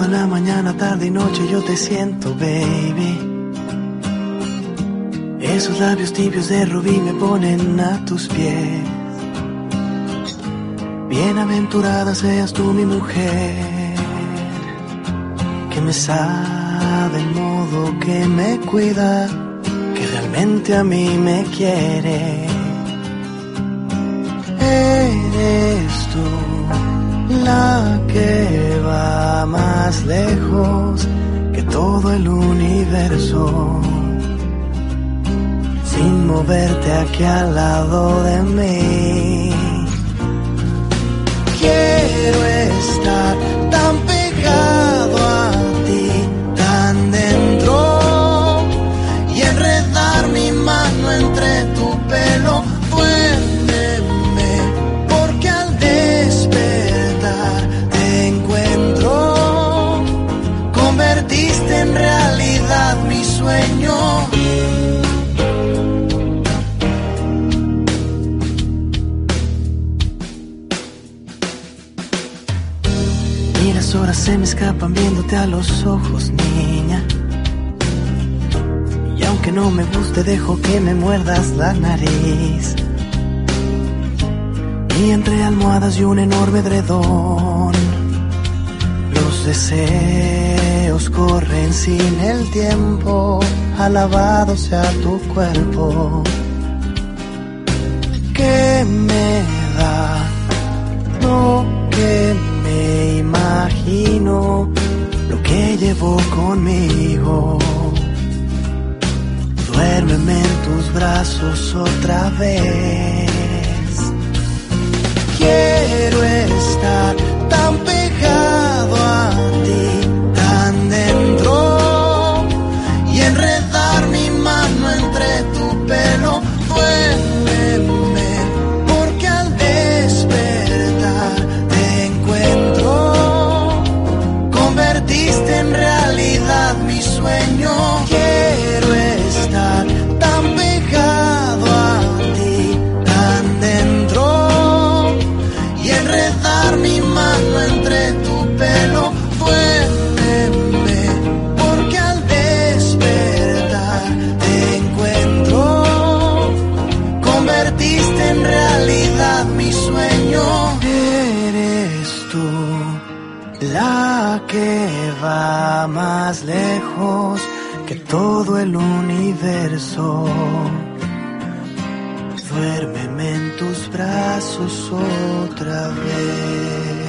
Toda la mañana, tarde y noche yo te siento, baby. Esos labios tibios de rubí me ponen a tus pies. Bienaventurada seas tú mi mujer, que me sabe el modo que me cuida, que realmente a mí me quiere. Eres tú la que va más lejos que todo el universo, sin moverte aquí al lado de mí. Quiero estar tan pegado a ti, tan dentro, y enredar mi mano entre tu pelo. Duérmeme, porque al despertar te encuentro. Convertiste en realidad mi sueño. Y las horas se me escapan viéndote a los ojos, niña. Y aunque no me guste, dejo que me muerdas la nariz. Y entre almohadas y un enorme edredón, los deseos corren sin el tiempo. Alabado sea tu cuerpo, que me da lo que me imagino, lo que llevo conmigo. Duérmeme en tus brazos otra vez. Quiero estar tan pegado a ti, tan dentro, y enredar mi mano entre tu pelo. Duérmeme, porque al despertar te encuentro. Convertiste en realidad mi sueño. Quiero estar tan pegado a ti, tan dentro, y enredar mi mano entre tu pelo. Duérmeme, porque al despertar te encuentro. Convertiste en realidad mi sueño. Eres tú la que va más lejos que todo el universo. Duérmeme en tus brazos otra vez.